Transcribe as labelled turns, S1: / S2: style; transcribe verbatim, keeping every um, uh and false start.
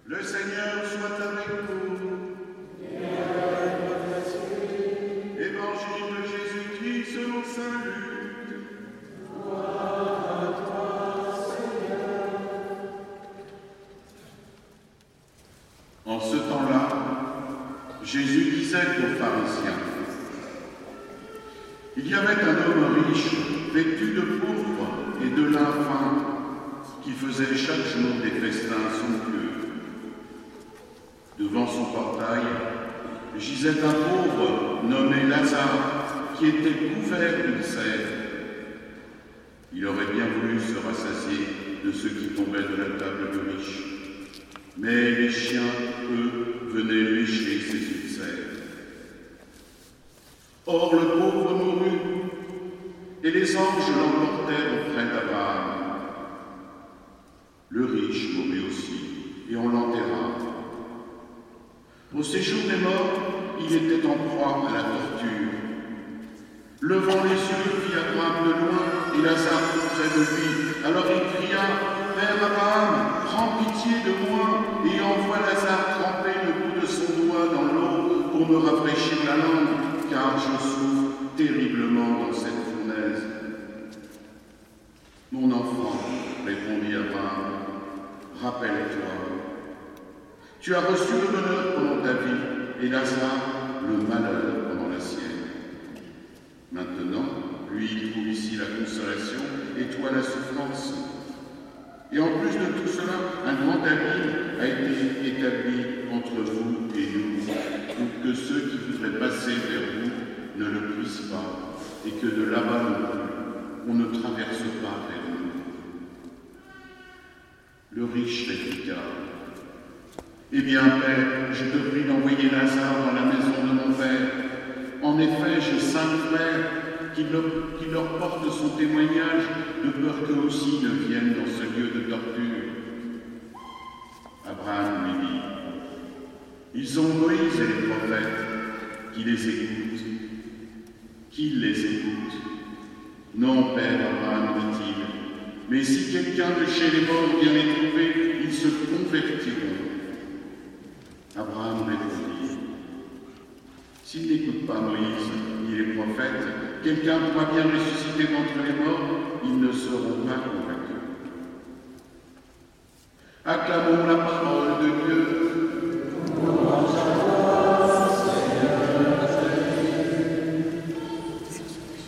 S1: Le Seigneur soit avec vous.
S2: Et avec votre esprit.
S1: Évangile de Jésus-Christ selon saint Luc.
S2: Gloire à toi, Seigneur.
S1: En ce temps-là, Jésus disait aux pharisiens: il y avait un homme riche, vêtu de pourpre et de lin fin, qui faisait chaque jour des festins somptueux. Devant son portail gisait un pauvre nommé Lazare, qui était couvert d'ulcères. Il aurait bien voulu se rassasier de ceux qui tombaient de la table du riche, mais les chiens, eux, venaient lécher ses ulcères. Or le pauvre mourut, et les anges l'emportèrent auprès d'Abraham. Le riche mourut aussi, et on l'enterra. Au séjour des morts, il était en proie à la torture. Levant les yeux, il vit Abraham de loin, et Lazare près de lui. Alors il cria: Père Abraham, prends pitié de moi, et envoie Lazare tremper le bout de son doigt dans l'eau pour me rafraîchir la langue, car je souffre terriblement dans cette fournaise. Mon enfant, répondit Abraham, rappelle-toi, tu as reçu le bonheur pendant ta vie, et Lazare le malheur pendant la sienne. Maintenant, lui, il trouve ici la consolation, et toi la souffrance. Et en plus de tout cela, un grand abîme a été établi entre vous et nous, pour que ceux qui voudraient passer vers vous ne le puissent pas, et que de là-bas non plus, on ne traverse pas vers nous. Le riche répliqua: Eh bien, Père, je te prie d'envoyer Lazare dans la maison de mon Père. En effet, j'ai cinq frères qui leur, qui leur portent son témoignage, de peur qu'eux aussi ne viennent dans ce lieu de torture. Abraham lui dit: Ils ont Moïse et les prophètes, qui les écoutent. Qu'ils les écoutent. Non, Père Abraham, dit-il, mais si quelqu'un de chez les morts vient les trouver, ils se convertiront. Abraham répondit: S'ils n'écoutent pas Moïse ni les prophètes, quelqu'un pourra bien ressusciter d'entre les morts, ils ne seront pas convaincus. Acclamons la parole